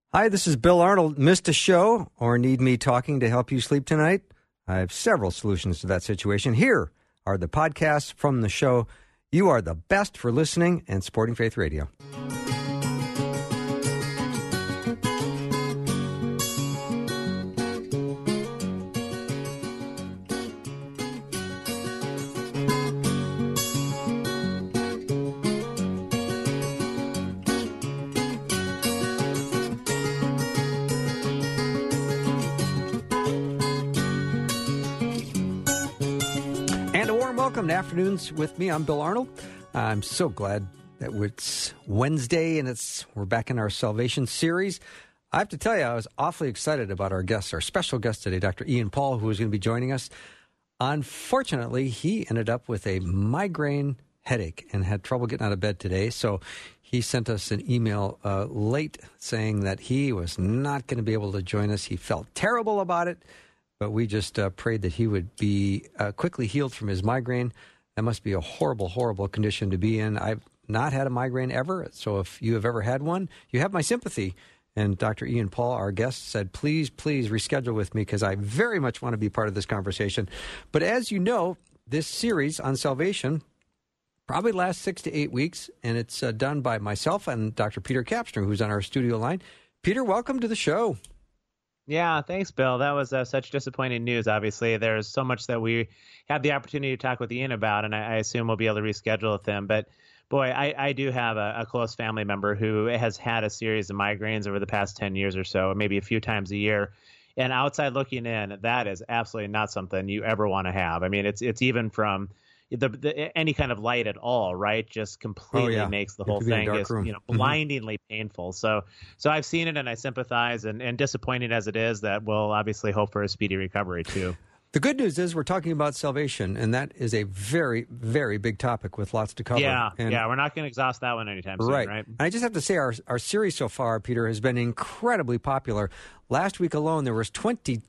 Hi, this is Bill Arnold. Missed a show or need me talking to help you sleep tonight? I have several solutions to that situation. Here are the podcasts from the show. You are the best for listening and supporting Faith Radio. Welcome to Afternoons with me. I'm Bill Arnold. I'm so glad that it's Wednesday and we're back in our Salvation series. I have to tell you, I was awfully excited about our guest, our special guest today, Dr. Ian Paul, who is going to be joining us. Unfortunately, he ended up with a migraine headache and had trouble getting out of bed today. So he sent us an email late saying that he was not going to be able to join us. He felt terrible about it. But we just prayed that he would be quickly healed from his migraine. That must be a horrible, horrible condition to be in. I've not had a migraine ever, so if you have ever had one, you have my sympathy. And Dr. Ian Paul, our guest, said, please reschedule with me because I very much want to be part of this conversation. But as you know, this series on salvation probably lasts 6 to 8 weeks, and it's done by myself and Dr. Peter Kapstrom, who's on our studio line. Peter, welcome to the show. Yeah, thanks, Bill. That was such disappointing news, obviously. There's so much that we had the opportunity to talk with Ian about, and I assume we'll be able to reschedule with him. But, boy, I do have a close family member who has had a series of migraines over the past 10 years or so, maybe a few times a year. And outside looking in, that is absolutely not something you ever want to have. I mean, it's even from any kind of light at all, right? Just completely makes the whole thing just, blindingly painful. So I've seen it and I sympathize, and disappointing as it is, that we'll obviously hope for a speedy recovery too. The good news is we're talking about salvation, and that is a very, very big topic with lots to cover. Yeah, we're not going to exhaust that one anytime soon, right? And I just have to say our series so far, Peter, has been incredibly popular. Last week alone, there was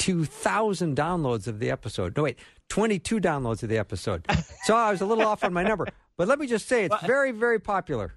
22,000 downloads of the episode. No, wait, 22 downloads of the episode. So I was a little off on my number. But let me just say, it's very, very popular.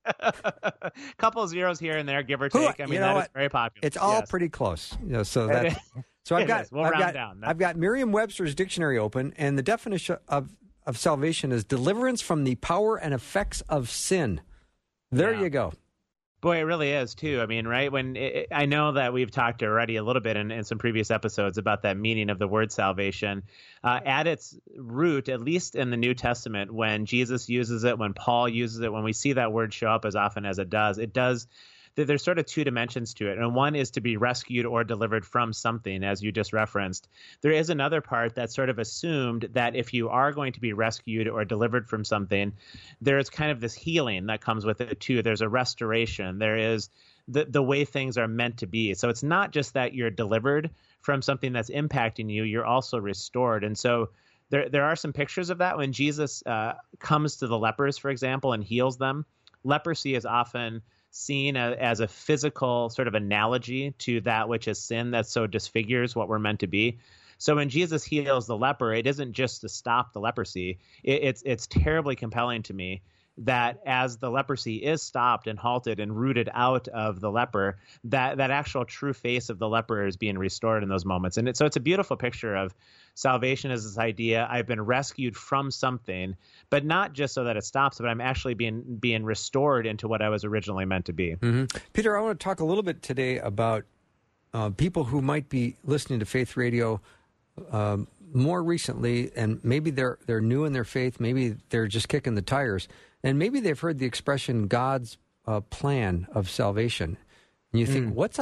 A couple of zeros here and there, give or take. I mean, that is very popular. It's all pretty close. So that's... So I've got Merriam-Webster's dictionary open, and the definition of salvation is deliverance from the power and effects of sin. There you go. Boy, it really is, too. I mean, right? I know that we've talked already a little bit in some previous episodes about that meaning of the word salvation. At its root, at least in the New Testament, when Jesus uses it, when Paul uses it, when we see that word show up as often as it does, there's sort of two dimensions to it. And one is to be rescued or delivered from something, as you just referenced. There is another part that's sort of assumed that if you are going to be rescued or delivered from something, there's kind of this healing that comes with it too. There's a restoration. There is the way things are meant to be. So it's not just that you're delivered from something that's impacting you, you're also restored. And so there are some pictures of that when Jesus comes to the lepers, for example, and heals them. Leprosy is often seen as a physical sort of analogy to that which is sin that so disfigures what we're meant to be. So when Jesus heals the leper, it isn't just to stop the leprosy. It's terribly compelling to me that as the leprosy is stopped and halted and rooted out of the leper, that actual true face of the leper is being restored in those moments. And so it's a beautiful picture of salvation as this idea, I've been rescued from something, but not just so that it stops, but I'm actually being restored into what I was originally meant to be. Mm-hmm. Peter, I want to talk a little bit today about people who might be listening to Faith Radio more recently, and maybe they're new in their faith, maybe they're just kicking the tires, and maybe they've heard the expression God's plan of salvation. And you think, what's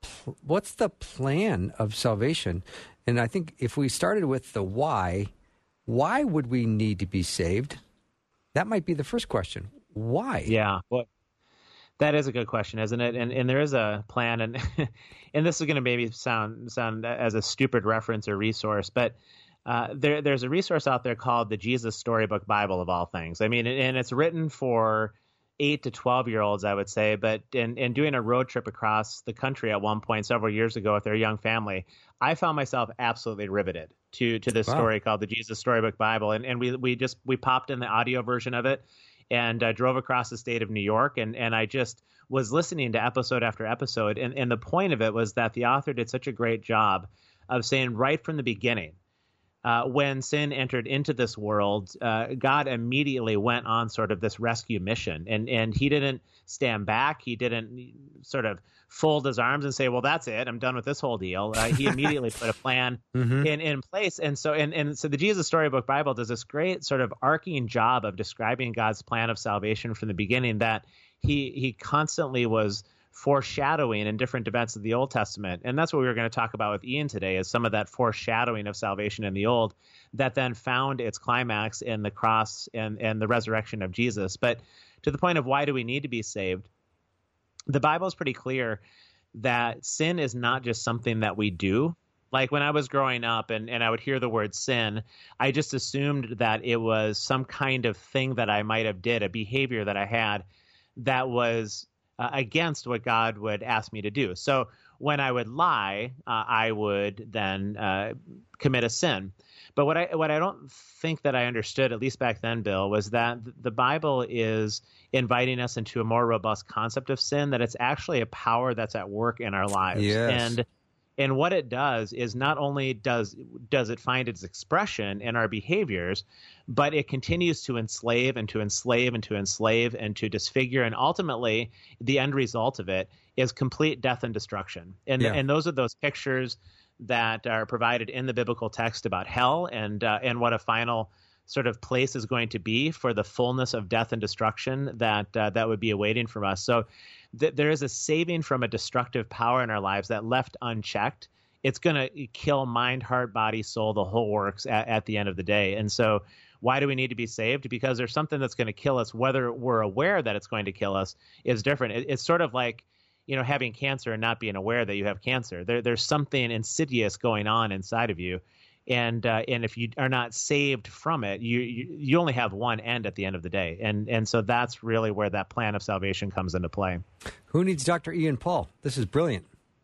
the plan of salvation? And I think if we started with the why would we need to be saved? That might be the first question. Why? Yeah. Well, that is a good question, isn't it? And there is a plan, and and this is going to maybe sound as a stupid reference or resource, but there's a resource out there called the Jesus Storybook Bible of all things. I mean, and it's written for 8 to 12-year-olds, I would say, but in doing a road trip across the country at one point several years ago with their young family, I found myself absolutely riveted to this story called the Jesus Storybook Bible. And we popped in the audio version of it and drove across the state of New York. And I just was listening to episode after episode. And the point of it was that the author did such a great job of saying right from the beginning, when sin entered into this world, God immediately went on sort of this rescue mission. And he didn't stand back. He didn't sort of fold his arms and say, well, that's it. I'm done with this whole deal. He immediately put a plan in place. And so the Jesus Storybook Bible does this great sort of arcing job of describing God's plan of salvation from the beginning, that he constantly was foreshadowing in different events of the Old Testament. And that's what we were going to talk about with Ian today, is some of that foreshadowing of salvation in the Old that then found its climax in the cross and the resurrection of Jesus. But to the point of why do we need to be saved, the Bible is pretty clear that sin is not just something that we do. Like when I was growing up and I would hear the word sin, I just assumed that it was some kind of thing that I might have did, a behavior that I had that was against what God would ask me to do. So when I would lie, I would then commit a sin. But what I don't think that I understood, at least back then, Bill, was that the Bible is inviting us into a more robust concept of sin, that it's actually a power that's at work in our lives. Yes. And what it does is not only does it find its expression in our behaviors, but it continues to enslave and to enslave and to enslave and to disfigure. And ultimately, the end result of it is complete death and destruction. And those are those pictures that are provided in the biblical text about hell and what a final sort of place is going to be for the fullness of death and destruction that would be awaiting from us. So there is a saving from a destructive power in our lives that, left unchecked, it's going to kill mind, heart, body, soul, the whole works at the end of the day. And so why do we need to be saved? Because there's something that's going to kill us. Whether we're aware that it's going to kill us is different. It's sort of like, having cancer and not being aware that you have cancer. There's something insidious going on inside of you. And if you are not saved from it, you only have one end at the end of the day. And so that's really where that plan of salvation comes into play. Who needs Dr. Ian Paul? This is brilliant.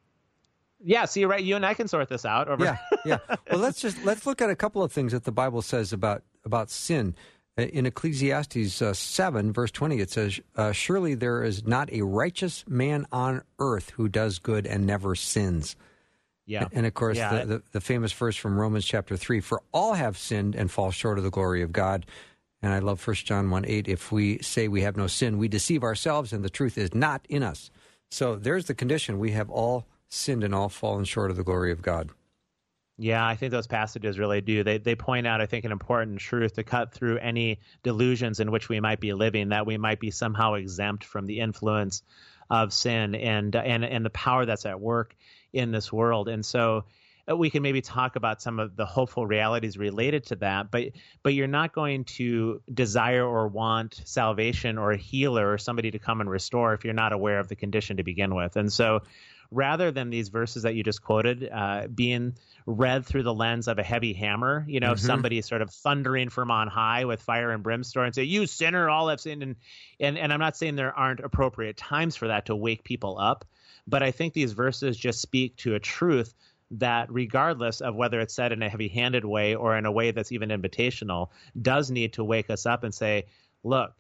Yeah, see, right, you and I can sort this out. Yeah. Well, let's look at a couple of things that the Bible says about sin. In Ecclesiastes 7, verse 20, it says, surely there is not a righteous man on earth who does good and never sins. Yeah. And of course, the famous verse from Romans chapter 3, for all have sinned and fall short of the glory of God. And I love 1 John 1:8, if we say we have no sin, we deceive ourselves and the truth is not in us. So there's the condition. We have all sinned and all fallen short of the glory of God. Yeah, I think those passages really do. They point out, I think, an important truth to cut through any delusions in which we might be living, that we might be somehow exempt from the influence of sin and the power that's at work in this world. And so we can maybe talk about some of the hopeful realities related to that, but you're not going to desire or want salvation or a healer or somebody to come and restore if you're not aware of the condition to begin with. And so rather than these verses that you just quoted being read through the lens of a heavy hammer, somebody sort of thundering from on high with fire and brimstone and say, you sinner, all have sinned. And I'm not saying there aren't appropriate times for that to wake people up, but I think these verses just speak to a truth that, regardless of whether it's said in a heavy-handed way or in a way that's even invitational, does need to wake us up and say, look,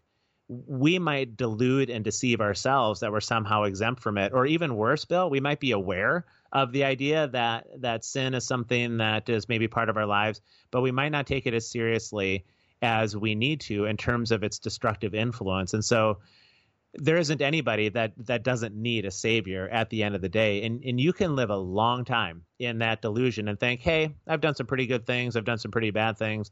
we might delude and deceive ourselves that we're somehow exempt from it. Or even worse, Bill, we might be aware of the idea that sin is something that is maybe part of our lives, but we might not take it as seriously as we need to in terms of its destructive influence. And so there isn't anybody that doesn't need a savior at the end of the day. And you can live a long time in that delusion and think, hey, I've done some pretty good things. I've done some pretty bad things.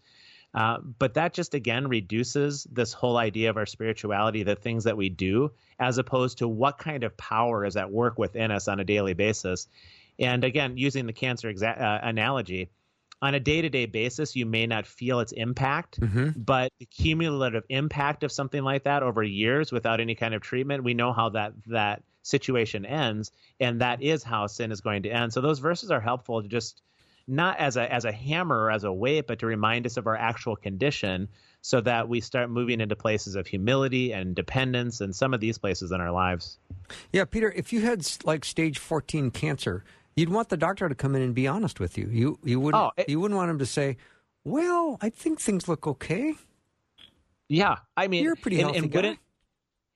But that just, again, reduces this whole idea of our spirituality, the things that we do, as opposed to what kind of power is at work within us on a daily basis. And again, using the cancer analogy, on a day-to-day basis, you may not feel its impact, but the cumulative impact of something like that over years without any kind of treatment, we know how that situation ends, and that is how sin is going to end. So those verses are helpful to just not as a hammer or as a weight, but to remind us of our actual condition so that we start moving into places of humility and dependence and some of these places in our lives. Yeah, Peter, if you had like stage 14 cancer, you'd want the doctor to come in and be honest with you. You wouldn't want him to say, well, I think things look okay. Yeah, I mean, you're a pretty healthy guy.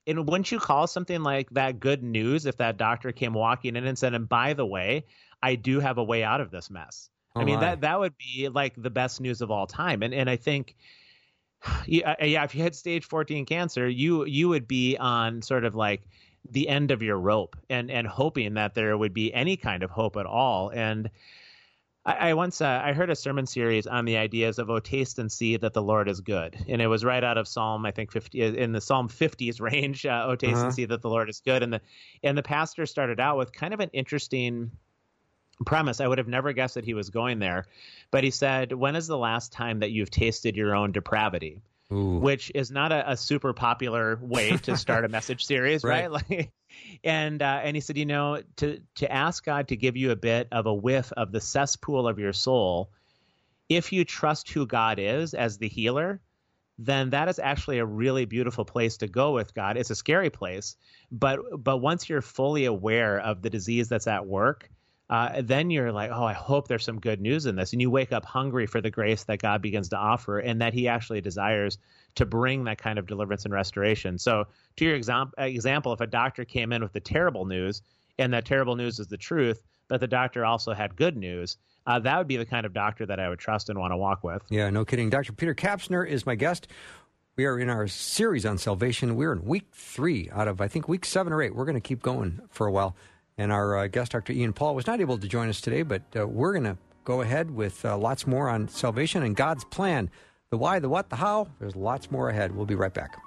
And wouldn't you call something like that good news if that doctor came walking in and said, and by the way, I do have a way out of this mess? Oh, I mean, my. that would be like the best news of all time. And I think, yeah, if you had stage 14 cancer, you would be on sort of like the end of your rope and hoping that there would be any kind of hope at all. And I once I heard a sermon series on the ideas of, oh, taste and see that the Lord is good. And it was right out of Psalm, I think 50, in the Psalm 50s range, oh, taste and see that the Lord is good. And the pastor started out with kind of an interesting premise. I would have never guessed that he was going there. But he said, when is the last time that you've tasted your own depravity? Ooh. Which is not a super popular way to start a message series, right? Like, and he said, to ask God to give you a bit of a whiff of the cesspool of your soul, if you trust who God is as the healer, then that is actually a really beautiful place to go with God. It's a scary place, but once you're fully aware of the disease that's at work, then you're like, oh, I hope there's some good news in this. And you wake up hungry for the grace that God begins to offer and that he actually desires to bring that kind of deliverance and restoration. So to your example, if a doctor came in with the terrible news and that terrible news is the truth, but the doctor also had good news, that would be the kind of doctor that I would trust and want to walk with. Yeah, no kidding. Dr. Peter Kapsner is my guest. We are in our series on salvation. We're in week 3 out of, I think, week 7 or 8. We're going to keep going for a while. And our guest, Dr. Ian Paul, was not able to join us today, but we're going to go ahead with lots more on salvation and God's plan. The why, the what, the how. There's lots more ahead. We'll be right back.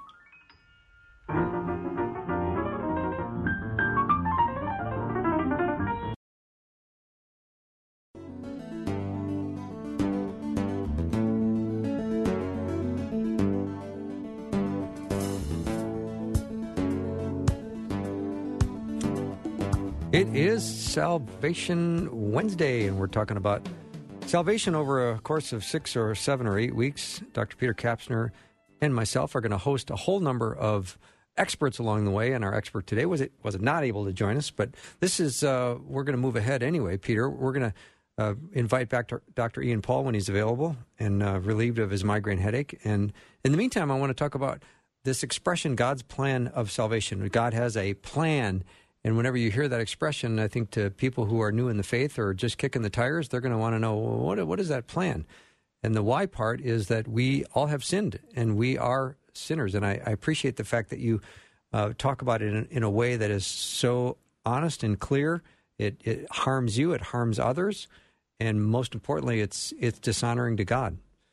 It is Salvation Wednesday, and we're talking about salvation over a course of 6 or 7 or 8 weeks. Dr. Peter Kapsner and myself are going to host a whole number of experts along the way, and our expert today was not able to join us, but this is we're going to move ahead anyway, Peter. We're going to invite back Dr. Ian Paul when he's available and relieved of his migraine headache. And in the meantime, I want to talk about this expression, God's plan of salvation. God has a plan. And whenever you hear that expression, I think to people who are new in the faith or just kicking the tires, they're going to want to know, well, what is that plan? And the why part is that we all have sinned, and we are sinners. And I appreciate the fact that you talk about it in a way that is so honest and clear. It harms you, it harms others, and most importantly, it's dishonoring to God.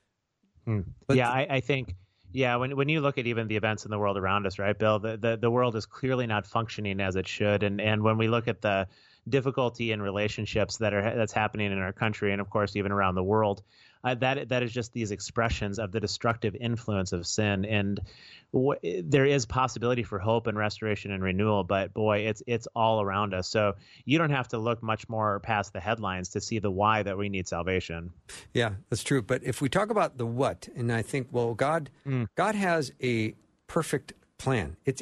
But yeah, I think... Yeah, when you look at even the events in the world around us, right, Bill, the world is clearly not functioning as it should. And when we look at the difficulty in relationships that's happening in our country and, of course, even around the world, that is just these expressions of the destructive influence of sin. And there is possibility for hope and restoration and renewal, but boy, it's all around us. So you don't have to look much more past the headlines to see the why that we need salvation. Yeah, that's true. But if we talk about the what, and I think, well, God has a perfect plan. It's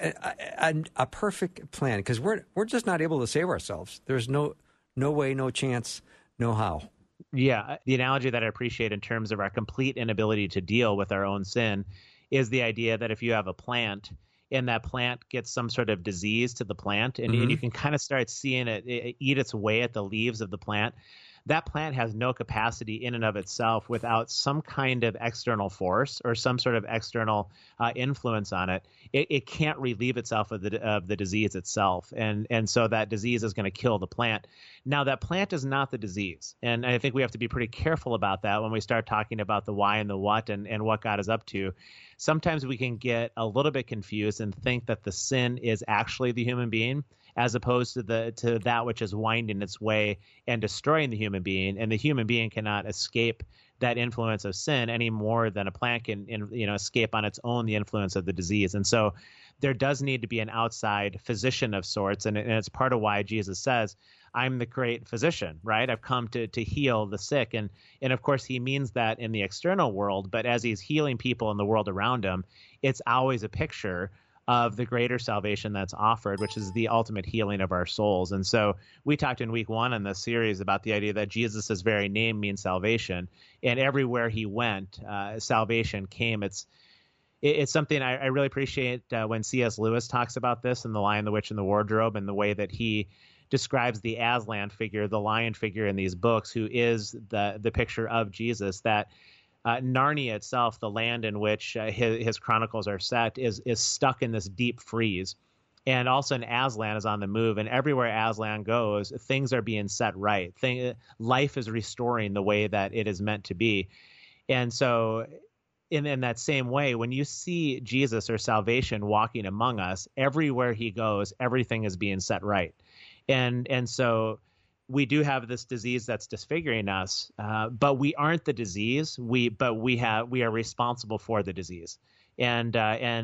a perfect plan because we're just not able to save ourselves. There's no way, no chance, no how. Yeah, the analogy that I appreciate in terms of our complete inability to deal with our own sin is the idea that if you have a plant and that plant gets some sort of disease to the plant and you can kind of start seeing it eat its way at the leaves of the plant, that plant has no capacity in and of itself without some kind of external force or some sort of external influence on it. It can't relieve itself of the disease itself. And so that disease is going to kill the plant. Now, that plant is not the disease. And I think we have to be pretty careful about that when we start talking about the why and the what and what God is up to. Sometimes we can get a little bit confused and think that the sin is actually the human being, as opposed to that which is winding its way and destroying the human being. And the human being cannot escape that influence of sin any more than a plant can escape on its own the influence of the disease. And so there does need to be an outside physician of sorts. And it's part of why Jesus says, I'm the great physician, right? I've come to heal the sick. And of course, he means that in the external world. But as he's healing people in the world around him, it's always a picture of the greater salvation that's offered, which is the ultimate healing of our souls. And so we talked in week 1 in this series about the idea that Jesus' very name means salvation. And everywhere he went, salvation came. it's something I really appreciate when C.S. Lewis talks about this in The Lion, the Witch, and the Wardrobe, and the way that he describes the Aslan figure, the lion figure in these books, who is the picture of Jesus, that Narnia itself, the land in which his chronicles are set, is stuck in this deep freeze. And also Aslan is on the move, and everywhere Aslan goes, things are being set right. Life is restoring the way that it is meant to be. And so in that same way, when you see Jesus or salvation walking among us, everywhere he goes, everything is being set right. And so we do have this disease that's disfiguring us, but we aren't the disease. We are responsible for the disease. And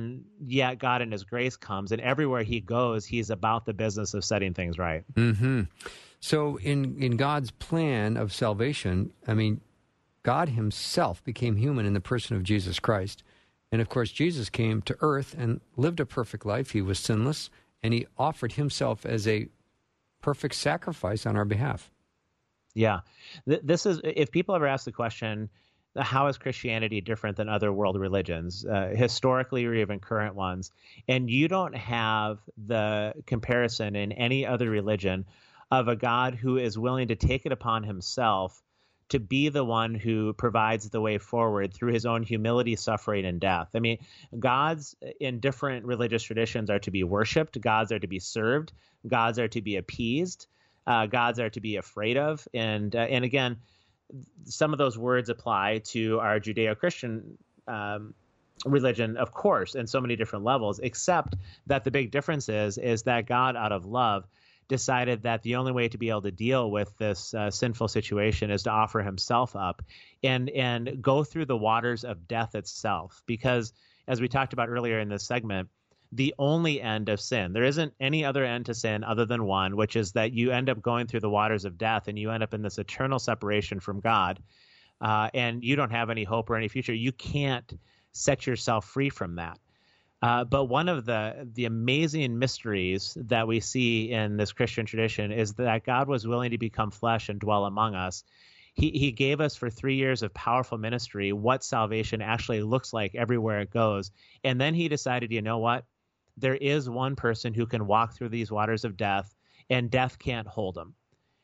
yet God in his grace comes, and everywhere he goes, he's about the business of setting things right. Mm-hmm. So in God's plan of salvation, I mean, God himself became human in the person of Jesus Christ. And of course, Jesus came to earth and lived a perfect life. He was sinless, and he offered himself as a perfect sacrifice on our behalf. Yeah. This is, if people ever ask the question, how is Christianity different than other world religions, historically or even current ones? And you don't have the comparison in any other religion of a God who is willing to take it upon himself to be the one who provides the way forward through his own humility, suffering, and death. I mean, gods in different religious traditions are to be worshipped. Gods are to be served. Gods are to be appeased. Gods are to be afraid of. And again, some of those words apply to our Judeo-Christian religion, of course, in so many different levels, except that the big difference is that God, out of love, decided that the only way to be able to deal with this sinful situation is to offer himself up and go through the waters of death itself. Because, as we talked about earlier in this segment, the only end of sin, there isn't any other end to sin other than one, which is that you end up going through the waters of death and you end up in this eternal separation from God, and you don't have any hope or any future. You can't set yourself free from that. But one of the amazing mysteries that we see in this Christian tradition is that God was willing to become flesh and dwell among us. He gave us for 3 years of powerful ministry what salvation actually looks like everywhere it goes. And then he decided, you know what? There is one person who can walk through these waters of death, and death can't hold him.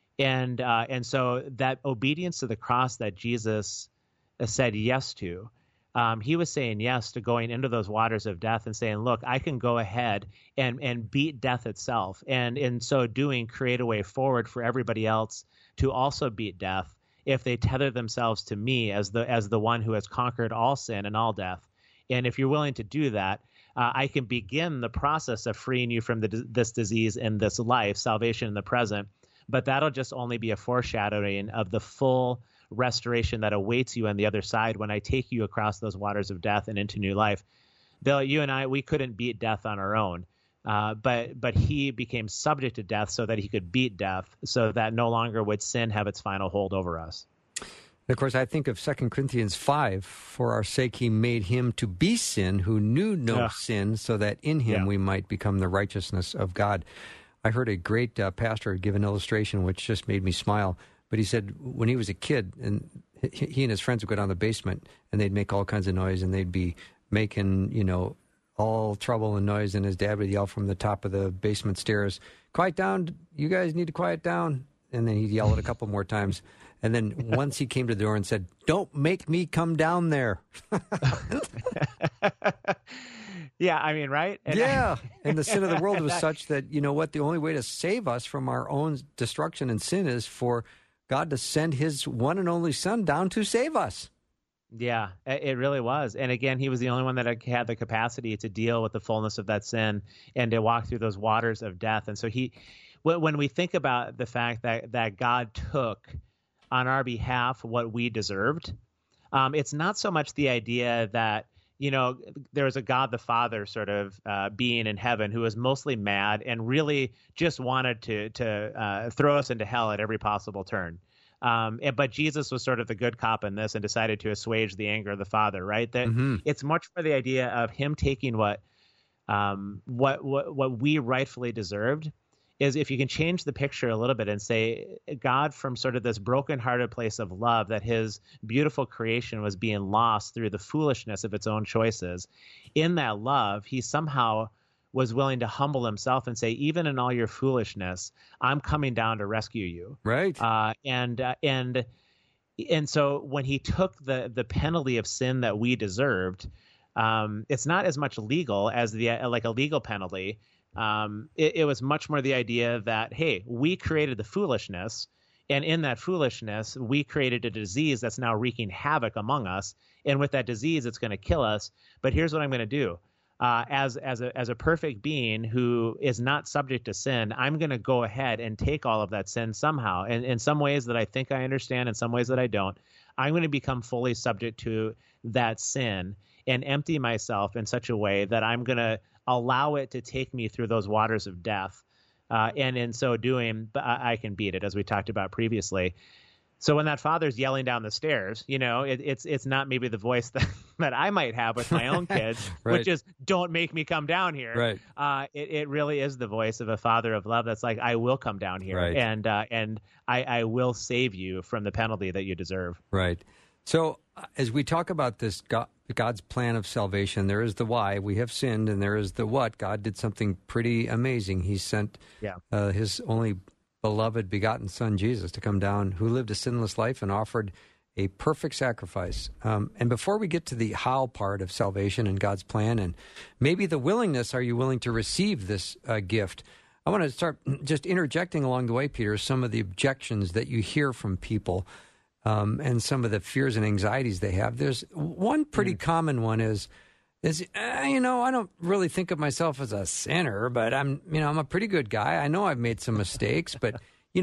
And so that obedience to the cross that Jesus said yes to, he was saying yes to going into those waters of death and saying, look, I can go ahead and beat death itself. And in so doing, create a way forward for everybody else to also beat death if they tether themselves to me as the one who has conquered all sin and all death. And if you're willing to do that, I can begin the process of freeing you from this disease in this life, salvation in the present. But that'll just only be a foreshadowing of the full restoration that awaits you on the other side when I take you across those waters of death and into new life. Bill, you and I, we couldn't beat death on our own, but he became subject to death so that he could beat death, so that no longer would sin have its final hold over us. And of course, I think of 2 Corinthians 5, for our sake he made him to be sin who knew no sin, so that in him we might become the righteousness of God. I heard a great pastor give an illustration which just made me smile. But he said when he was a kid, and he and his friends would go down the basement, and they'd make all kinds of noise, and they'd be making, all trouble and noise, and his dad would yell from the top of the basement stairs, quiet down, you guys need to quiet down. And then he'd yell it a couple more times. And then once he came to the door and said, don't make me come down there. Yeah, I mean, right? And the sin of the world was such that, you know what, the only way to save us from our own destruction and sin is for God to send his one and only son down to save us. Yeah, it really was. And again, he was the only one that had the capacity to deal with the fullness of that sin and to walk through those waters of death. And so when we think about the fact that God took on our behalf what we deserved, it's not so much the idea that, there was a God the Father sort of being in heaven who was mostly mad and really just wanted to throw us into hell at every possible turn. But Jesus was sort of the good cop in this and decided to assuage the anger of the Father, right? That it's much more the idea of him taking what we rightfully deserved is if you can change the picture a little bit and say God, from sort of this brokenhearted place of love, that his beautiful creation was being lost through the foolishness of its own choices. In that love, he somehow was willing to humble himself and say, even in all your foolishness, I'm coming down to rescue you. Right. And so when he took the penalty of sin that we deserved, it's not as much legal as like a legal penalty. It was much more the idea that, hey, we created the foolishness, and in that foolishness, we created a disease that's now wreaking havoc among us. And with that disease, it's going to kill us. But here's what I'm going to do. As a perfect being who is not subject to sin, I'm going to go ahead and take all of that sin somehow. And in some ways that I think I understand, in some ways that I don't, I'm going to become fully subject to that sin and empty myself in such a way that I'm going to allow it to take me through those waters of death. And in so doing, I can beat it, as we talked about previously. So when that father's yelling down the stairs, it's not maybe the voice that I might have with my own kids, right. which is, don't make me come down here. Right. It really is the voice of a father of love that's like, I will come down here, right. and I will save you from the penalty that you deserve. Right. So as we talk about this God's plan of salvation, there is the why, we have sinned, and there is the what. God did something pretty amazing. He sent his only beloved begotten son, Jesus, to come down, who lived a sinless life and offered a perfect sacrifice. And before we get to the how part of salvation and God's plan, and maybe the willingness, are you willing to receive this gift? I want to start just interjecting along the way, Peter, some of the objections that you hear from people and some of the fears and anxieties they have. There's one pretty common one is I don't really think of myself as a sinner, but I'm a pretty good guy. I know I've made some mistakes, but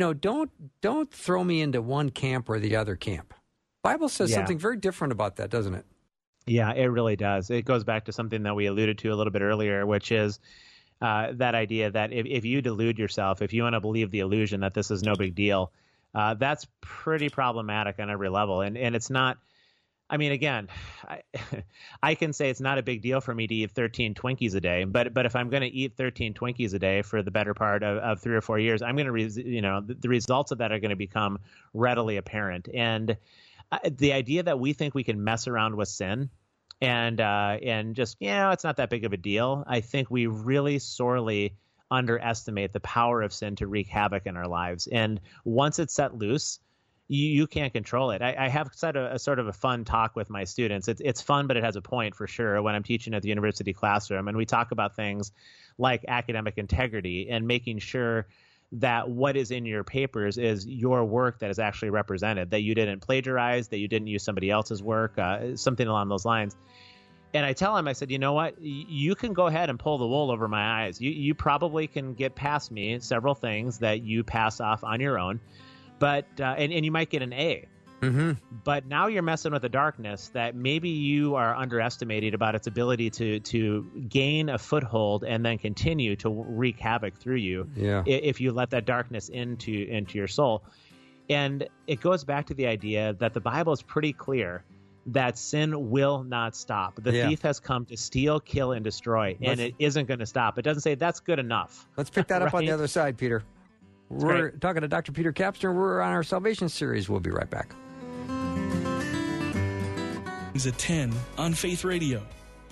don't throw me into one camp or the other camp. Bible says something very different about that, doesn't it? Yeah, it really does. It goes back to something that we alluded to a little bit earlier, which is that idea that if you delude yourself, if you want to believe the illusion that this is no big deal, that's pretty problematic on every level. And it's not. I mean, again, I can say it's not a big deal for me to eat 13 Twinkies a day, but if I'm going to eat 13 Twinkies a day for the better part of 3 or 4 years, I'm going to, the results of that are going to become readily apparent. And the idea that we think we can mess around with sin and just, it's not that big of a deal, I think we really sorely underestimate the power of sin to wreak havoc in our lives. And once it's set loose, you can't control it. I have said a sort of a fun talk with my students. It's fun, but it has a point for sure when I'm teaching at the university classroom. And we talk about things like academic integrity and making sure that what is in your papers is your work that is actually represented, that you didn't plagiarize, that you didn't use somebody else's work, something along those lines. And I tell him, I said, you know what? You can go ahead and pull the wool over my eyes. You probably can get past me several things that you pass off on your own. But and you might get an A. Mm-hmm. But now you're messing with the darkness that maybe you are underestimating about its ability to gain a foothold and then continue to wreak havoc through you if you let that darkness into your soul. And it goes back to the idea that the Bible is pretty clear that sin will not stop. The thief has come to steal, kill, and destroy, and it isn't going to stop. It doesn't say that's good enough. Let's pick that up on the other side, Peter. We're talking to Dr. Peter Kapsner. We're on our Salvation series. We'll be right back. It's at 10 on Faith Radio.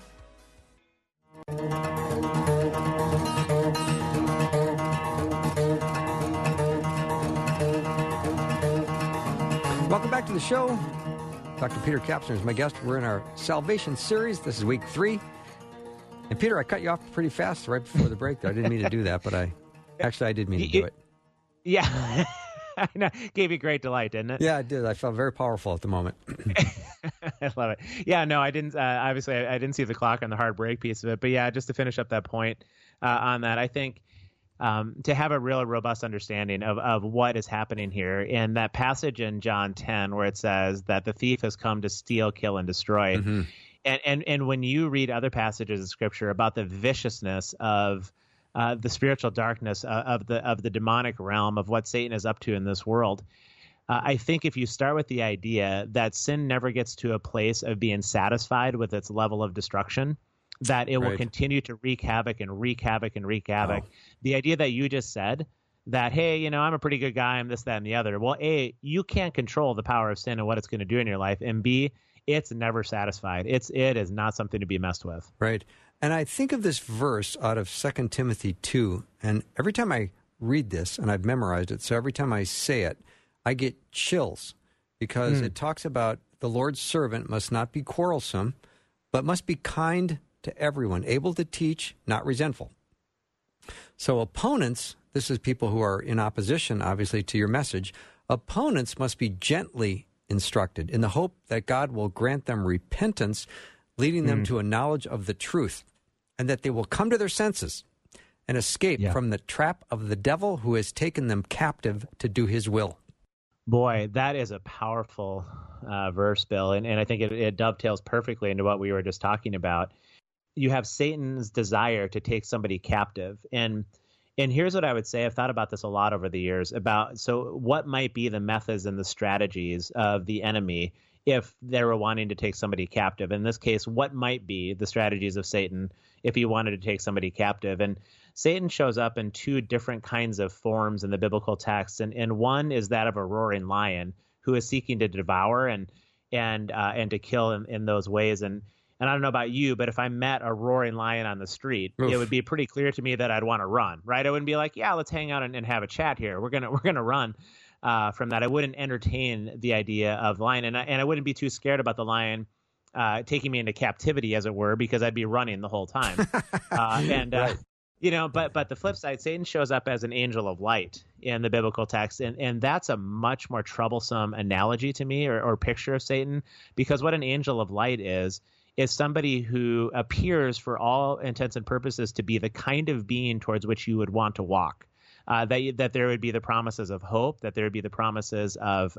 Welcome back to the show. Dr. Peter Kapsner is my guest. We're in our Salvation series. This is week 3. And Peter, I cut you off pretty fast right before the break there. I didn't mean to do that, but I did mean to do it. Yeah. I know. Gave you great delight, didn't it? Yeah, it did. I felt very powerful at the moment. I love it. Yeah, no, I didn't. Obviously, I didn't see the clock on the hard break piece of it. But yeah, just to finish up that point on that, I think to have a real robust understanding of what is happening here in that passage in John 10 where it says that the thief has come to steal, kill, and destroy. Mm-hmm. And when you read other passages of Scripture about the viciousness of the spiritual darkness of the demonic realm of what Satan is up to in this world, I think if you start with the idea that sin never gets to a place of being satisfied with its level of destruction, that it will Right. continue to wreak havoc and wreak havoc and wreak havoc. Oh. The idea that you just said that, hey, I'm a pretty good guy, I'm this, that, and the other. Well, A, you can't control the power of sin and what it's going to do in your life. And B, it's never satisfied. It is not something to be messed with. Right. And I think of this verse out of 2 Timothy 2, and every time I read this, and I've memorized it, so every time I say it, I get chills because it talks about the Lord's servant must not be quarrelsome, but must be kind to everyone, able to teach, not resentful. So opponents, this is people who are in opposition, obviously, to your message, opponents must be gently instructed in the hope that God will grant them repentance, leading them to a knowledge of the truth, and that they will come to their senses and escape from the trap of the devil who has taken them captive to do his will. Boy, that is a powerful verse, Bill, and I think it dovetails perfectly into what we were just talking about. You have Satan's desire to take somebody captive, and here's what I would say. I've thought about this a lot over the years about, so what might be the methods and the strategies of the enemy if they were wanting to take somebody captive. In this case, what might be the strategies of Satan if he wanted to take somebody captive? And Satan shows up in two different kinds of forms in the biblical text, and one is that of a roaring lion who is seeking to devour and to kill in those ways. And I don't know about you, but if I met a roaring lion on the street, it would be pretty clear to me that I'd want to run, right? I wouldn't be like, yeah, let's hang out and have a chat here. We're gonna run from that. I wouldn't entertain the idea of lion, and I wouldn't be too scared about the lion taking me into captivity, as it were, because I'd be running the whole time. Right. But the flip side, Satan shows up as an angel of light in the biblical text, and that's a much more troublesome analogy to me or picture of Satan, because what an angel of light is somebody who appears for all intents and purposes to be the kind of being towards which you would want to walk, that there would be the promises of hope, that there would be the promises of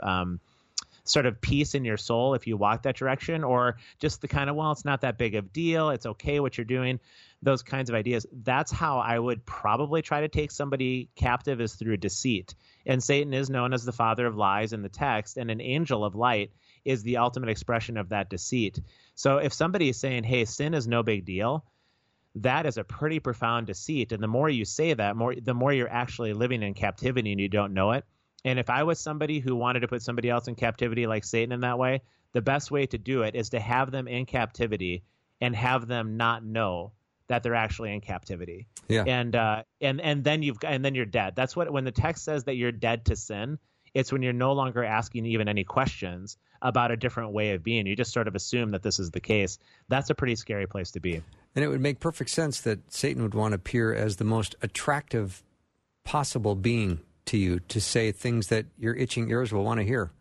sort of peace in your soul if you walk that direction, or just the kind of, well, it's not that big of a deal, it's okay what you're doing, those kinds of ideas. That's how I would probably try to take somebody captive, is through deceit. And Satan is known as the father of lies in the text, and an angel of light is the ultimate expression of that deceit. So if somebody is saying, hey, sin is no big deal, that is a pretty profound deceit. And the more you say that, the more you're actually living in captivity and you don't know it. And if I was somebody who wanted to put somebody else in captivity like Satan in that way, the best way to do it is to have them in captivity and have them not know that they're actually in captivity. Yeah. And then you're dead. That's when the text says that you're dead to sin, it's when you're no longer asking even any questions about a different way of being. You just sort of assume that this is the case. That's a pretty scary place to be. And it would make perfect sense that Satan would want to appear as the most attractive possible being to you, to say things that your itching ears will want to hear.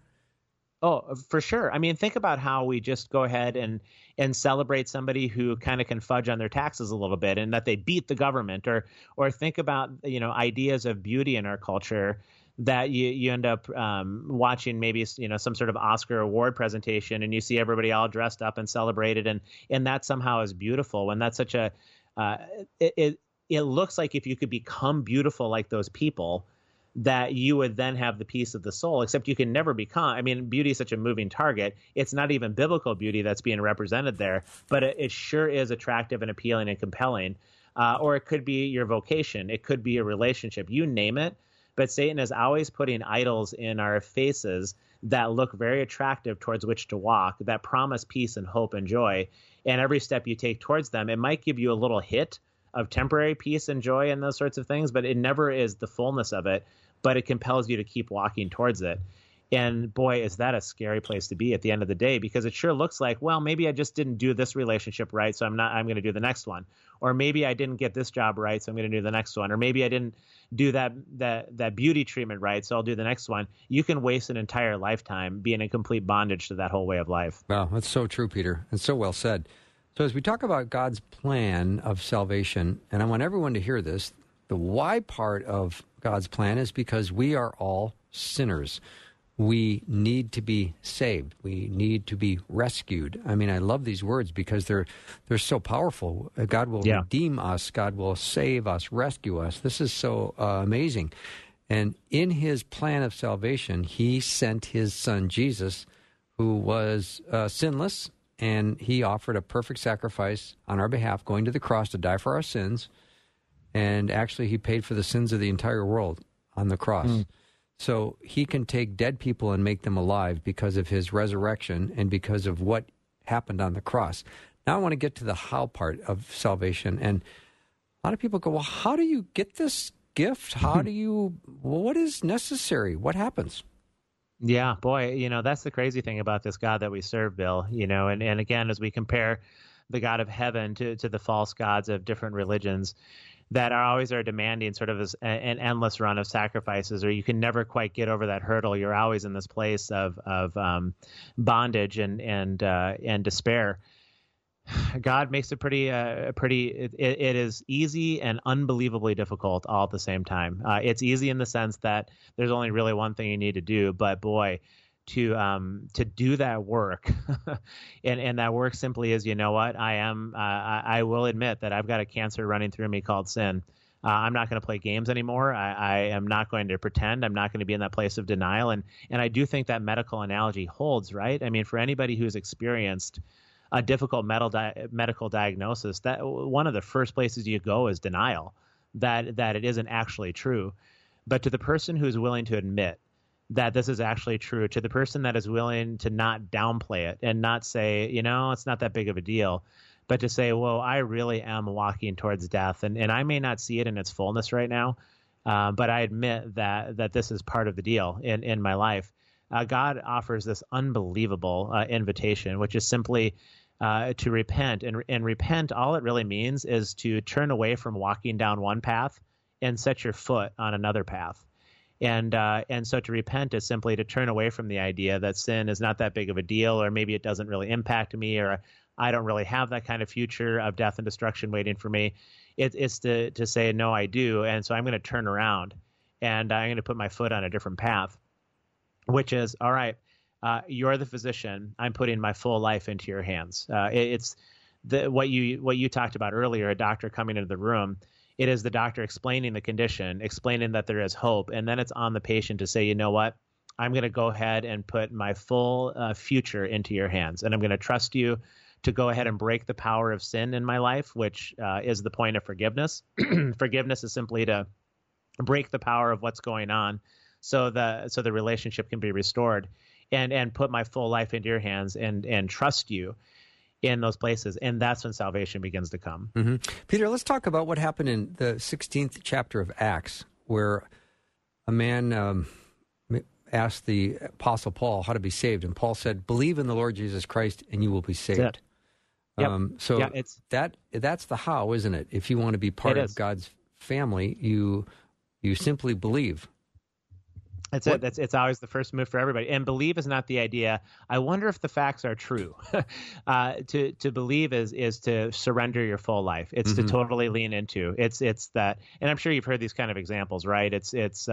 Oh, for sure. I mean, think about how we just go ahead and celebrate somebody who kind of can fudge on their taxes a little bit and that they beat the government, or think about, ideas of beauty in our culture that you end up watching maybe, some sort of Oscar award presentation, and you see everybody all dressed up and celebrated, and that somehow is beautiful. When that's such a it looks like if you could become beautiful like those people, that you would then have the peace of the soul, except you can never become. I mean, beauty is such a moving target. It's not even biblical beauty that's being represented there, but it sure is attractive and appealing and compelling. Or it could be your vocation. It could be a relationship. You name it. But Satan is always putting idols in our faces that look very attractive towards which to walk, that promise peace and hope and joy. And every step you take towards them, it might give you a little hit of temporary peace and joy and those sorts of things, but it never is the fullness of it, but it compels you to keep walking towards it. And boy, is that a scary place to be at the end of the day, because it sure looks like, well, maybe I just didn't do this relationship right, so I'm going to do the next one. Or maybe I didn't get this job right, so I'm going to do the next one. Or maybe I didn't do that beauty treatment right, so I'll do the next one. You can waste an entire lifetime being in complete bondage to that whole way of life. Wow, that's so true, Peter. It's so well said. So as we talk about God's plan of salvation, and I want everyone to hear this, the why part of God's plan is because we are all sinners. We need to be saved. We need to be rescued. I mean, I love these words because they're so powerful. God will redeem us. God will save us, rescue us. This is so amazing. And in his plan of salvation, he sent his son Jesus, who was sinless, and he offered a perfect sacrifice on our behalf, going to the cross to die for our sins. And actually, he paid for the sins of the entire world on the cross. So he can take dead people and make them alive because of his resurrection and because of what happened on the cross. Now I want to get to the how part of salvation. And a lot of people go, well, how do you get this gift? How do you, what is necessary? What happens? Yeah, boy, that's the crazy thing about this God that we serve, Bill, and again, as we compare the God of heaven to the false gods of different religions that are demanding sort of an endless run of sacrifices, or you can never quite get over that hurdle. You're always in this place of bondage and despair. God makes it pretty. It is easy and unbelievably difficult all at the same time. It's easy in the sense that there's only really one thing you need to do, but boy, to do that work, and that work simply is, I will admit that I've got a cancer running through me called sin. I'm not going to play games anymore. I am not going to pretend. I'm not going to be in that place of denial. And I do think that medical analogy holds, right? I mean, for anybody who's experienced a difficult medical diagnosis, that one of the first places you go is denial, that it isn't actually true. But to the person who's willing to admit that this is actually true, to the person that is willing to not downplay it and not say, it's not that big of a deal, but to say, well, I really am walking towards death, and I may not see it in its fullness right now, but I admit that this is part of the deal in my life. God offers this unbelievable invitation, which is simply to repent. And repent, all it really means is to turn away from walking down one path and set your foot on another path. And so to repent is simply to turn away from the idea that sin is not that big of a deal, or maybe it doesn't really impact me, or I don't really have that kind of future of death and destruction waiting for me. It's to say, no, I do. And so I'm going to turn around and I'm going to put my foot on a different path, which is, all right, you're the physician. I'm putting my full life into your hands. It's what you talked about earlier, a doctor coming into the room. It is the doctor explaining the condition, explaining that there is hope, and then it's on the patient to say, you know what, I'm going to go ahead and put my full future into your hands, and I'm going to trust you to go ahead and break the power of sin in my life, which is the point of forgiveness. Forgiveness is simply to break the power of what's going on, so the relationship can be restored, and put my full life into your hands and trust you in those places. And that's when salvation begins to come. Mm-hmm. Peter, let's talk about what happened in the 16th chapter of Acts, where a man asked the Apostle Paul how to be saved. And Paul said, believe in the Lord Jesus Christ and you will be saved. Yep. That's the how, isn't it? If you want to be part of God's family, you simply believe. That's it. It's always the first move for everybody. And believe is not the idea, I wonder if the facts are true. To believe is to surrender your full life. It's to totally lean into. It's that, and I'm sure you've heard these kind of examples, right? It's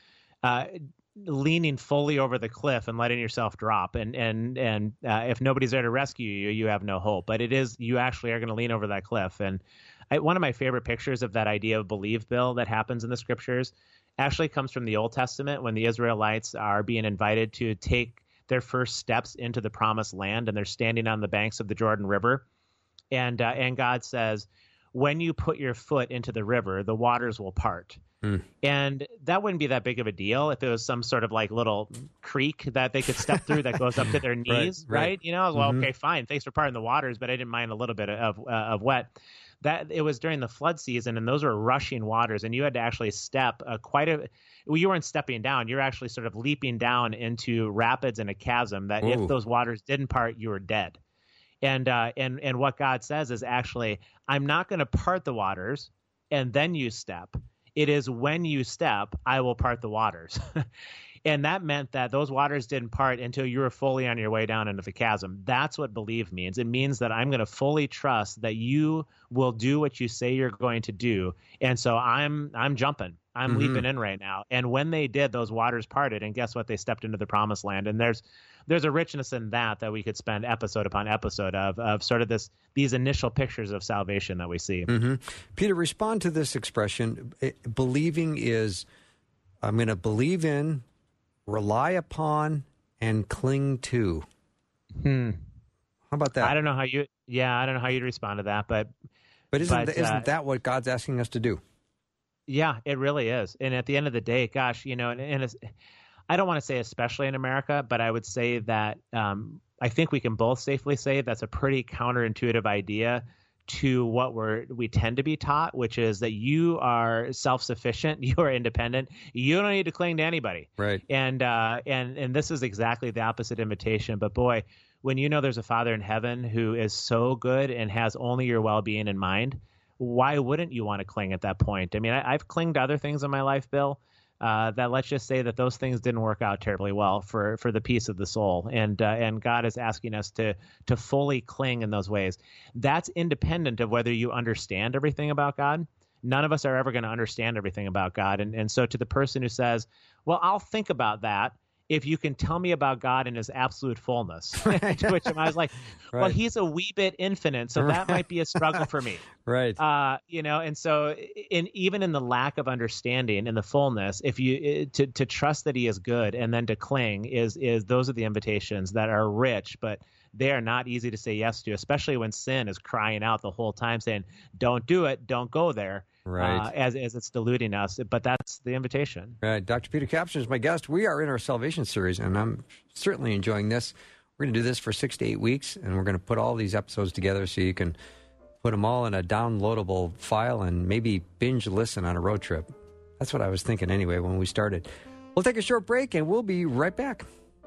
leaning fully over the cliff and letting yourself drop. And if nobody's there to rescue you, you have no hope. But it is, you actually are going to lean over that cliff. And one of my favorite pictures of that idea of believe, Bill, that happens in the scriptures actually comes from the Old Testament, when the Israelites are being invited to take their first steps into the promised land, and they're standing on the banks of the Jordan River. And God says, when you put your foot into the river, the waters will part. And that wouldn't be that big of a deal if it was some sort of like little creek that they could step through that goes up to their knees, right? Well, okay, fine. Thanks for parting the waters, but I didn't mind a little bit of wet. That it was during the flood season, and those were rushing waters, and you had to actually step you weren't stepping down, you're actually sort of leaping down into rapids and a chasm that if those waters didn't part, you were dead. And what God says is actually, I'm not going to part the waters and then you step. It is when you step, I will part the waters. And that meant that those waters didn't part until you were fully on your way down into the chasm. That's what believe means. It means that I'm going to fully trust that you will do what you say you're going to do. And so I'm jumping. I'm leaping in right now. And when they did, those waters parted, and guess what? They stepped into the promised land. And there's a richness in that we could spend episode upon episode of sort of these initial pictures of salvation that we see. Peter, respond to this expression. Believing is, I'm going to believe in, rely upon, and cling to. How about that? I don't know how you'd respond to that, but isn't that what God's asking us to do? Yeah, it really is. And at the end of the day, gosh, and it's, I don't want to say especially in America, but I would say that I think we can both safely say that's a pretty counterintuitive idea to what we tend to be taught, which is that you are self-sufficient, you are independent, you don't need to cling to anybody. Right. And this is exactly the opposite invitation. But boy, when you know there's a Father in heaven who is so good and has only your well-being in mind, why wouldn't you want to cling at that point? I mean, I've clinged to other things in my life, Bill, that let's just say that those things didn't work out terribly well for the peace of the soul. And God is asking us to fully cling in those ways. That's independent of whether you understand everything about God. None of us are ever going to understand everything about God. And so to the person who says, well, I'll think about that if you can tell me about God in his absolute fullness, to which I was like, well, Right. he's a wee bit infinite, so that might be a struggle for me. Right. And so even in the lack of understanding in the fullness, if you to trust that he is good and then to cling is those are the invitations that are rich, but they are not easy to say yes to, especially when sin is crying out the whole time saying, don't do it, don't go there. Right. As it's deluding us, but that's the invitation. Right. Dr. Peter Kapsner is my guest. We are in our Salvation series, and I'm certainly enjoying this. We're going to do this for 6 to 8 weeks, and we're going to put all these episodes together so you can put them all in a downloadable file and maybe binge listen on a road trip. That's what I was thinking anyway when we started. We'll take a short break, and we'll be right back.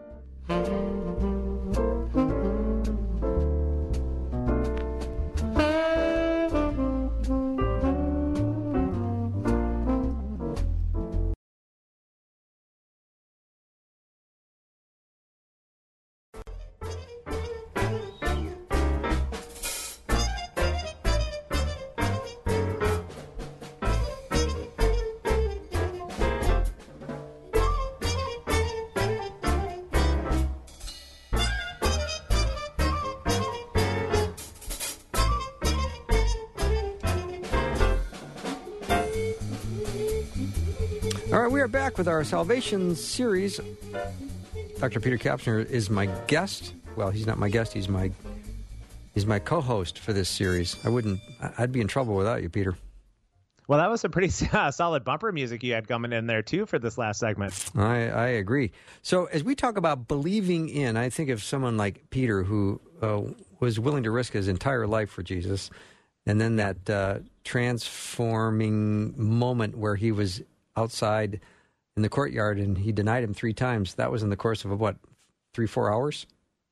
All right, we are back with our Salvation series. Dr. Peter Kapsner is my guest. Well, he's not my guest. He's my co-host for this series. I'd be in trouble without you, Peter. Well, that was some pretty solid bumper music you had coming in there, too, for this last segment. I agree. So as we talk about believing in, I think of someone like Peter who was willing to risk his entire life for Jesus, and then that transforming moment where he was outside in the courtyard and he denied him 3 times. That was in the course of, 3-4 hours?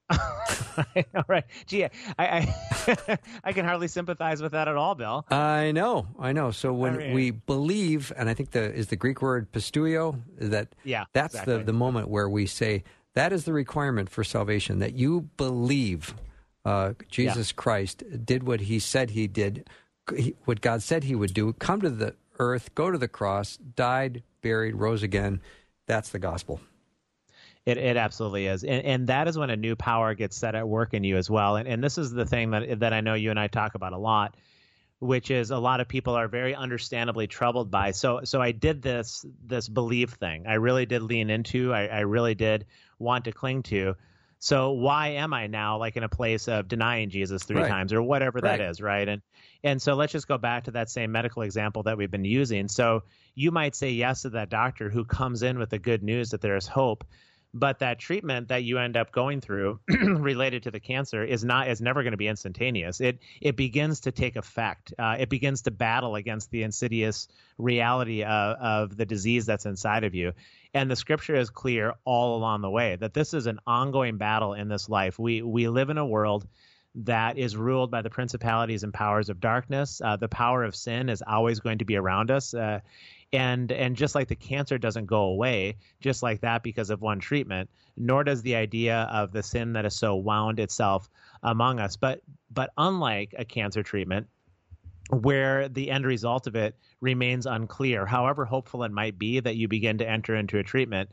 I know, right? Gee, I can hardly sympathize with that at all, Bill. I know. So when we believe, and I think is the Greek word pisteuo, that's exactly the moment where we say that is the requirement for salvation, that you believe Jesus Christ did what he said he did, what God said he would do, come to the earth, go to the cross, died, buried, rose again. That's the gospel. It absolutely is. And that is when a new power gets set at work in you as well. And this is the thing that I know you and I talk about a lot, which is a lot of people are very understandably troubled by. So I did this believe thing. I really did lean into. I really did want to cling to. So why am I now like in a place of denying Jesus 3 times or whatever that is, right? And so let's just go back to that same medical example that we've been using. So you might say yes to that doctor who comes in with the good news that there is hope, but that treatment that you end up going through related to the cancer is never going to be instantaneous. It begins to take effect. It begins to battle against the insidious reality of the disease that's inside of you. And the scripture is clear all along the way that this is an ongoing battle in this life. We live in a world that is ruled by the principalities and powers of darkness. The power of sin is always going to be around us. And just like the cancer doesn't go away, just like that because of one treatment, nor does the idea of the sin that is so wound itself among us. But unlike a cancer treatment, where the end result of it remains unclear, however hopeful it might be that you begin to enter into a treatment,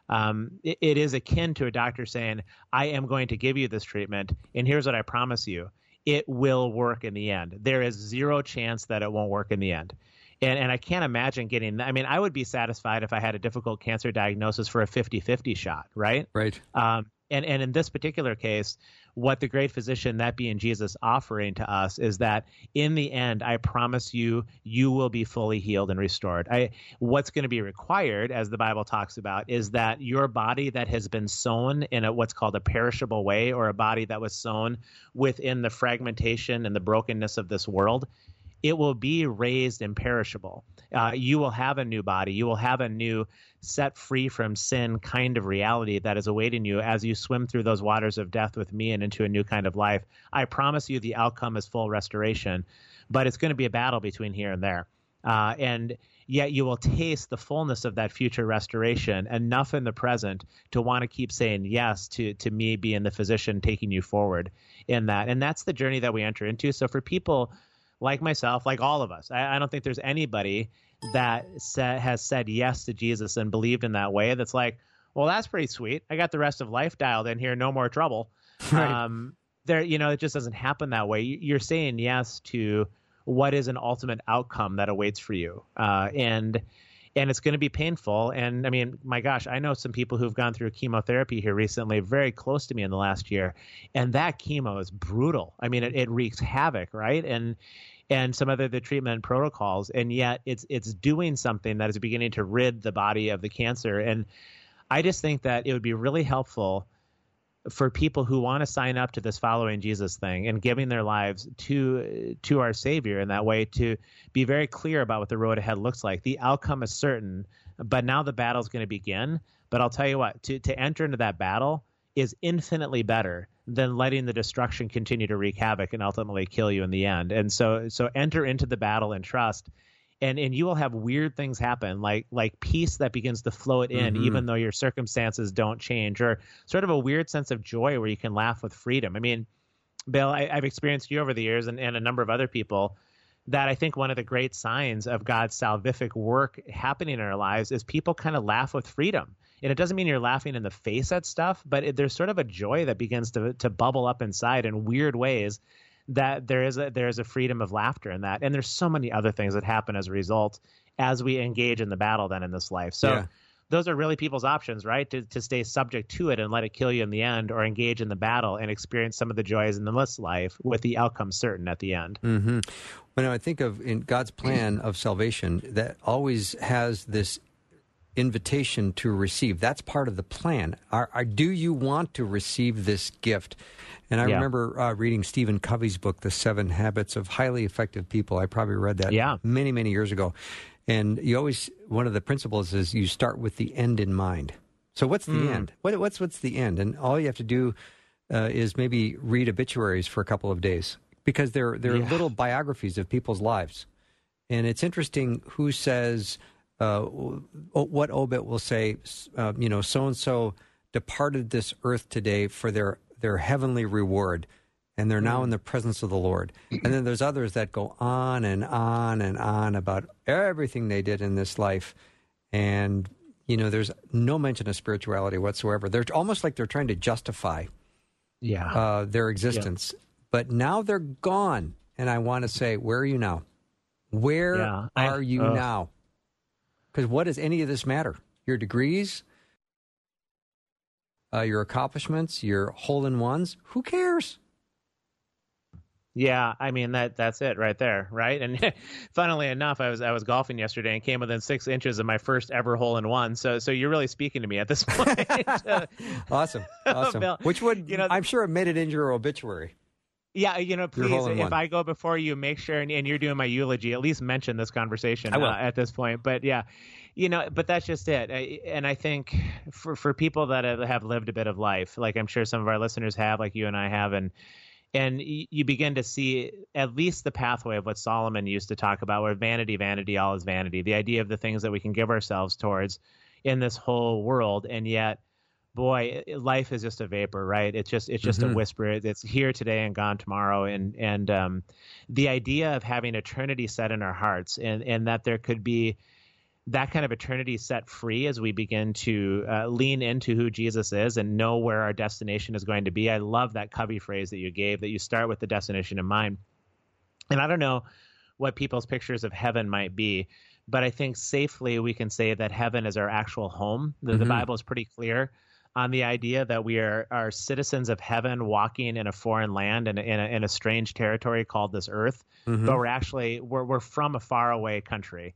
it is akin to a doctor saying, I am going to give you this treatment, and here's what I promise you. It will work in the end. There is zero chance that it won't work in the end. And I can't imagine I would be satisfied if I had a difficult cancer diagnosis for a 50-50 shot, right? Right. And in this particular case, what the great physician, that being Jesus, offering to us is that in the end, I promise you, you will be fully healed and restored. What's going to be required, as the Bible talks about, is that your body that has been sown in what's called a perishable way, or a body that was sown within the fragmentation and the brokenness of this world, it will be raised imperishable. You will have a new body. You will have a new set free from sin kind of reality that is awaiting you as you swim through those waters of death with me and into a new kind of life. I promise you the outcome is full restoration, but it's going to be a battle between here and there. And yet you will taste the fullness of that future restoration enough in the present to want to keep saying yes to me being the physician taking you forward in that. And that's the journey that we enter into. So for people like myself, like all of us, I don't think there's anybody that has said yes to Jesus and believed in that way that's like, well, that's pretty sweet. I got the rest of life dialed in here. No more trouble. Right. It just doesn't happen that way. You're saying yes to what is an ultimate outcome that awaits for you. And it's going to be painful. And I mean, my gosh, I know some people who've gone through chemotherapy here recently, very close to me in the last year. And that chemo is brutal. I mean, it wreaks havoc, right? And some other the treatment protocols, and yet it's doing something that is beginning to rid the body of the cancer. And I just think that it would be really helpful for people who want to sign up to this following Jesus thing and giving their lives to our Savior in that way, to be very clear about what the road ahead looks like. The outcome is certain, but now the battle's going to begin. But I'll tell you what, to enter into that battle is infinitely better than letting the destruction continue to wreak havoc and ultimately kill you in the end. And so enter into the battle and trust, and you will have weird things happen, like peace that begins to flow it in, even though your circumstances don't change, or sort of a weird sense of joy where you can laugh with freedom. I mean, Bill, I've experienced you over the years and a number of other people that I think one of the great signs of God's salvific work happening in our lives is people kind of laugh with freedom. And it doesn't mean you're laughing in the face at stuff, but there's sort of a joy that begins to bubble up inside in weird ways, that there is a freedom of laughter in that. And there's so many other things that happen as a result as we engage in the battle then in this life. So those are really people's options, right? To stay subject to it and let it kill you in the end, or engage in the battle and experience some of the joys in this life with the outcome certain at the end. Mm-hmm. When I think of in God's plan of salvation, that always has this invitation to receive. That's part of the plan. Do you want to receive this gift? And I remember reading Stephen Covey's book, The 7 Habits of Highly Effective People. I probably read that many, many years ago. And one of the principles is you start with the end in mind. So what's the end? What's the end? And all you have to do is maybe read obituaries for a couple of days, because they're little biographies of people's lives. And it's interesting who says, what obit will say, so-and-so departed this earth today for their heavenly reward, and they're now in the presence of the Lord. And then there's others that go on and on and on about everything they did in this life. And, there's no mention of spirituality whatsoever. They're almost like they're trying to justify their existence. But now they're gone. And I want to say, where are you now? Where are you now? Because what does any of this matter? Your degrees, your accomplishments, your hole-in-ones, who cares? Yeah, I mean that's it right there, right? And funnily enough, I was golfing yesterday and came within 6 inches of my first ever hole-in-one. So you're really speaking to me at this point. Awesome. Bill, which would I'm sure it made it into your obituary. Yeah, please, if I go before you, make sure, and you're doing my eulogy, at least mention this conversation at this point. But yeah, but that's just it. And I think for people that have lived a bit of life, like I'm sure some of our listeners have, like you and I have, and you begin to see at least the pathway of what Solomon used to talk about, where vanity, vanity, all is vanity, the idea of the things that we can give ourselves towards in this whole world. And yet, boy, life is just a vapor, right? It's just a whisper. It's here today and gone tomorrow. And the idea of having eternity set in our hearts, and that there could be that kind of eternity set free as we begin to lean into who Jesus is and know where our destination is going to be. I love that Covey phrase that you gave, that you start with the destination in mind. And I don't know what people's pictures of heaven might be, but I think safely we can say that heaven is our actual home. The Bible is pretty clear on the idea that we are citizens of heaven walking in a foreign land and in a strange territory called this earth, but we're from a faraway country.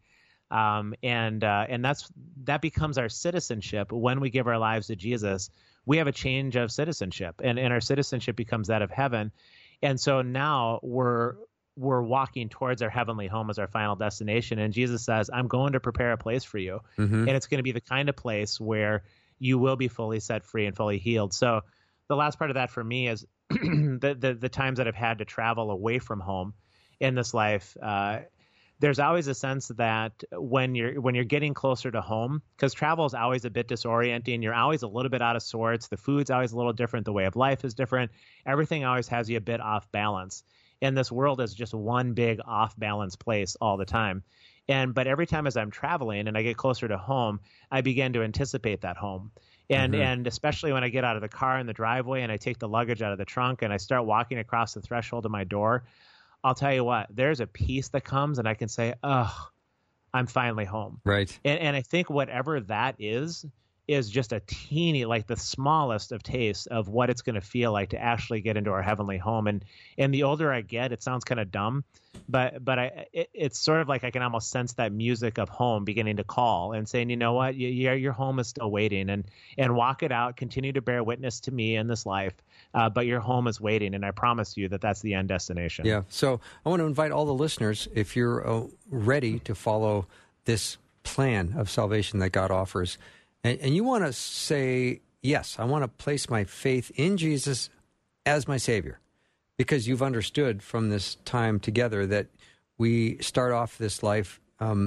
And that becomes our citizenship. When we give our lives to Jesus, we have a change of citizenship, and our citizenship becomes that of heaven. And so now we're walking towards our heavenly home as our final destination. And Jesus says, I'm going to prepare a place for you. And it's going to be the kind of place where you will be fully set free and fully healed. So the last part of that for me is the times that I've had to travel away from home in this life. There's always a sense that when you're getting closer to home, because travel is always a bit disorienting, you're always a little bit out of sorts. The food's always a little different. The way of life is different. Everything always has you a bit off balance. And this world is just one big off balance place all the time. But every time as I'm traveling and I get closer to home, I begin to anticipate that home. And especially when I get out of the car in the driveway and I take the luggage out of the trunk and I start walking across the threshold of my door, I'll tell you what, there's a peace that comes and I can say, oh, I'm finally home. Right. And I think whatever that is just a teeny, like the smallest of tastes of what it's going to feel like to actually get into our heavenly home. And the older I get, it sounds kind of dumb, but it's sort of like I can almost sense that music of home beginning to call and saying, you know what, your home is still waiting, and walk it out, continue to bear witness to me in this life, but your home is waiting, and I promise you that that's the end destination. Yeah, so I want to invite all the listeners, if you're ready to follow this plan of salvation that God offers, and you want to say, yes, I want to place my faith in Jesus as my Savior, because you've understood from this time together that we start off this life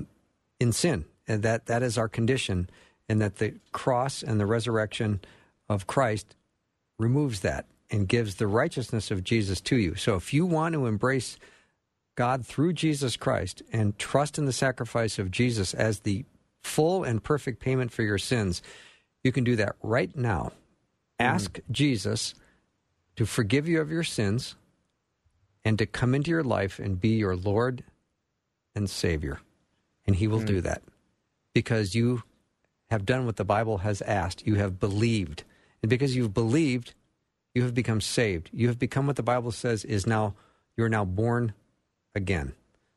in sin, and that is our condition, and that the cross and the resurrection of Christ removes that and gives the righteousness of Jesus to you. So if you want to embrace God through Jesus Christ and trust in the sacrifice of Jesus as the full and perfect payment for your sins, you can do that right now. Ask Jesus to forgive you of your sins and to come into your life and be your Lord and Savior. And he will do that because you have done what the Bible has asked. You have believed. And because you've believed, you have become saved. You have become what the Bible says is now, you're now born again.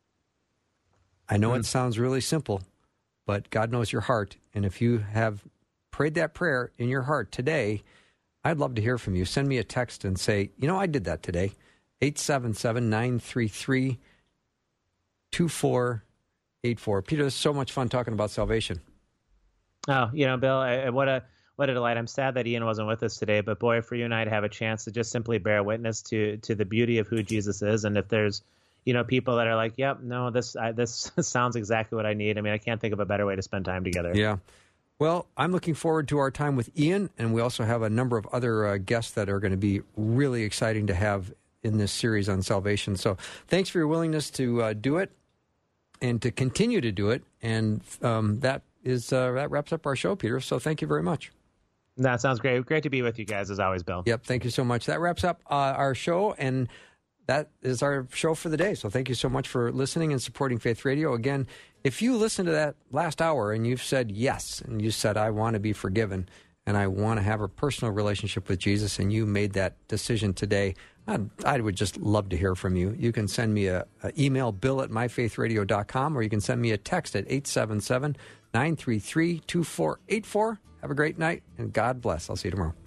I know it sounds really simple, but God knows your heart. And if you have prayed that prayer in your heart today, I'd love to hear from you. Send me a text and say, you know, I did that today. 877-933-2484. Peter, it's so much fun talking about salvation. Oh, you know, Bill, what a delight. I'm sad that Ian wasn't with us today, but boy, for you and I to have a chance to just simply bear witness to the beauty of who Jesus is. And if there's, you know, people that are like, yep, no, this sounds exactly what I need. I mean, I can't think of a better way to spend time together. Yeah. Well, I'm looking forward to our time with Ian, and we also have a number of other guests that are going to be really exciting to have in this series on salvation. So thanks for your willingness to do it and to continue to do it. And that wraps up our show, Peter. So thank you very much. That sounds great. Great to be with you guys as always, Bill. Yep. Thank you so much. That wraps up our show, and that is our show for the day. So thank you so much for listening and supporting Faith Radio. Again, if you listened to that last hour and you've said yes, and you said, I want to be forgiven and I want to have a personal relationship with Jesus, and you made that decision today, I would just love to hear from you. You can send me an email, bill@myfaithradio.com, or you can send me a text at 877-933-2484. Have a great night, and God bless. I'll see you tomorrow.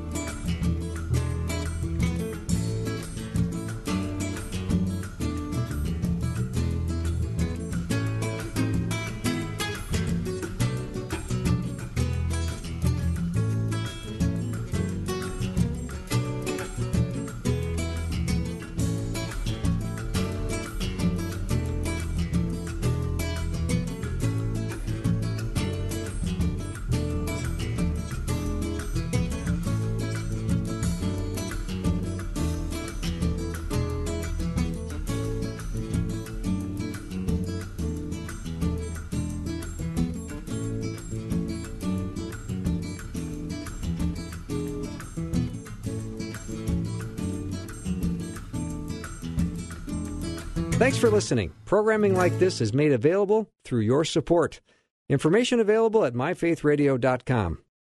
Thanks for listening. Programming like this is made available through your support. Information available at myfaithradio.com.